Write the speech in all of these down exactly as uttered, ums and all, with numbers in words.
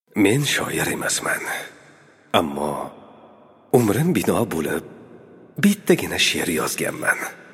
Men shoir emasman, ammo umrim bino bo'lib bittagina she'r yozganman.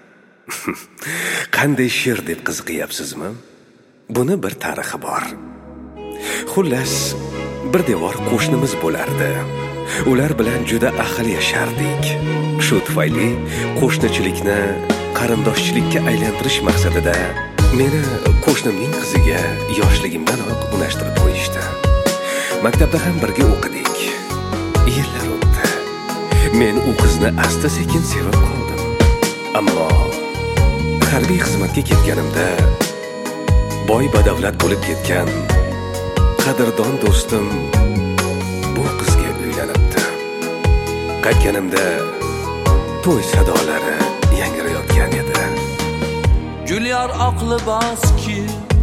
Qanday she'r deb qiziqyapsizmi? Buni bir tarixi bor. Xullas, bir devor qo'shnimiz bo'lardi. Ular bilan juda ahil yashardik. Shu tufayli qo'shnichilikni qarindoshchilikka aylantirish maqsadida meni qo'shnimning qiziga yoshligimdanoq unashtirib qo'yishdi. Maktabda ham birga o'qidik. Yillar o'tdi. Men u qizni asta-sekin sevib qoldim. Ammo harbiy xizmatga ketganimda boy badavlat bo'lib ketgan qadrdon do'stim bu qizga uylanibdi. Qaytganimda to'y sadolari yangrayotgan edi. Gulyor oqli boski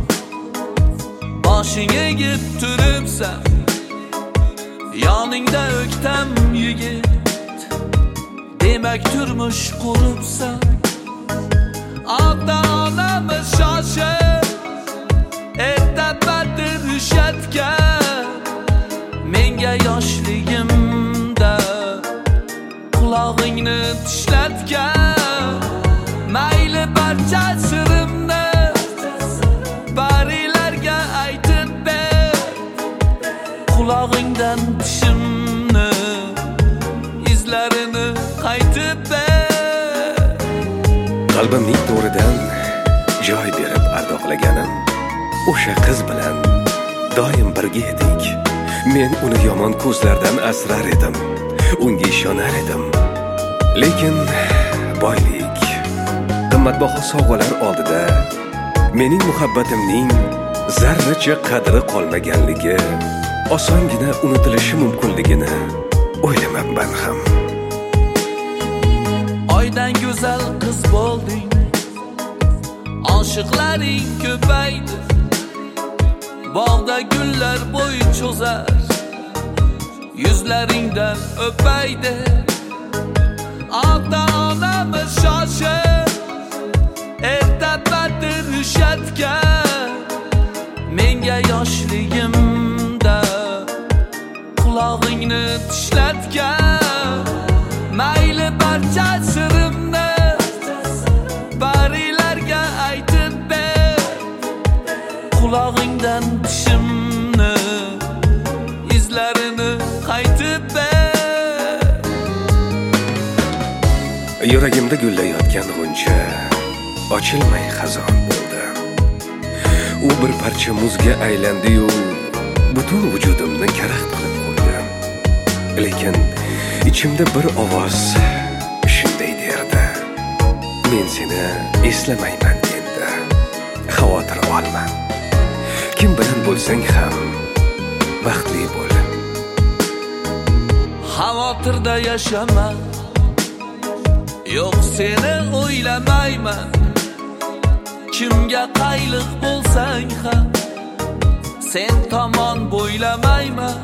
boshing egib turibsan, yoningda o'ktam yigit, demak turmush quribsan. Ota-onamiz shoshib erta batir rushatgan, menga yoshligimda qulog'ingni tishlatgan. Mayli barcha sirimni barilarga aytib ber, qulog'ingdan tishimni izlarini qaytib ber. Qalbimning to'ridan joy berib ardoqlaganim o'sha qiz bilan doim birga edik. Men uni yomon ko'zlardan asrar edim, unga ishonar edim. Lekin boylik, qimmatbaho sovg'alar oldida mening muhabbatimning zarracha qadri qolmaganligi, osongina unutilishi mumkinligini o'ylamabman ham. Oydan go'zal qiz bo'lding, oshiqlaring ko'paydi, bog'da gullar bo'y cho'zar, yuzlaringdan o'paydi. Ota-onamiz shoshib erta batir rushatgan, menga yoshligimda qulog'ingni tishlatgan. Mayli barcha sirimni barilarga aytib ber, qulog'ingdan tishimni izlarini qaytib ber. Yuragimda gullayotgan g'uncha ochilmay xazon bo'ldi. U bir parcha muzga aylandi-yu, butun vujudimni karaxt qilib qo'ydi. Lekin ichimda bir ovoz shunday derdi: men seni eslamayman endi, xavotir olma. Kim bilan bo'lsang ham baxtli bo'l. Xavotirda yashama, yo'q seni o'ylamayman. Kimga qayliq bo'lsang ham sen tomon bo'ylamayman.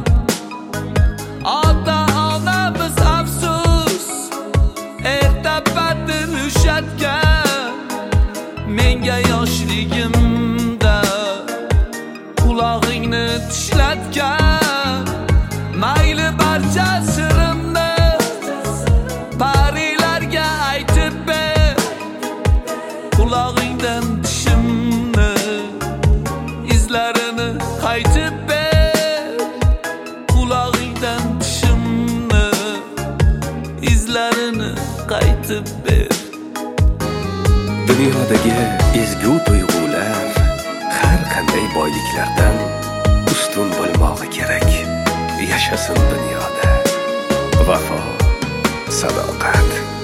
Ota-onamiz afsus erta batir rushatgan, menga yoshligimda qulog'ingni tishlatgan. Mayli barcha sirimni barilarga aytib ber, qulog'ingdan tishimni izlarini qaytib ber, qulog'ingdan tishimni izlarini qaytib ber. Dunyodagi ezgu tuyg'ular har qanday boyliklardan ustun bo'lmog'i kerak. Yashasin dunyoda vafo, sadoqat.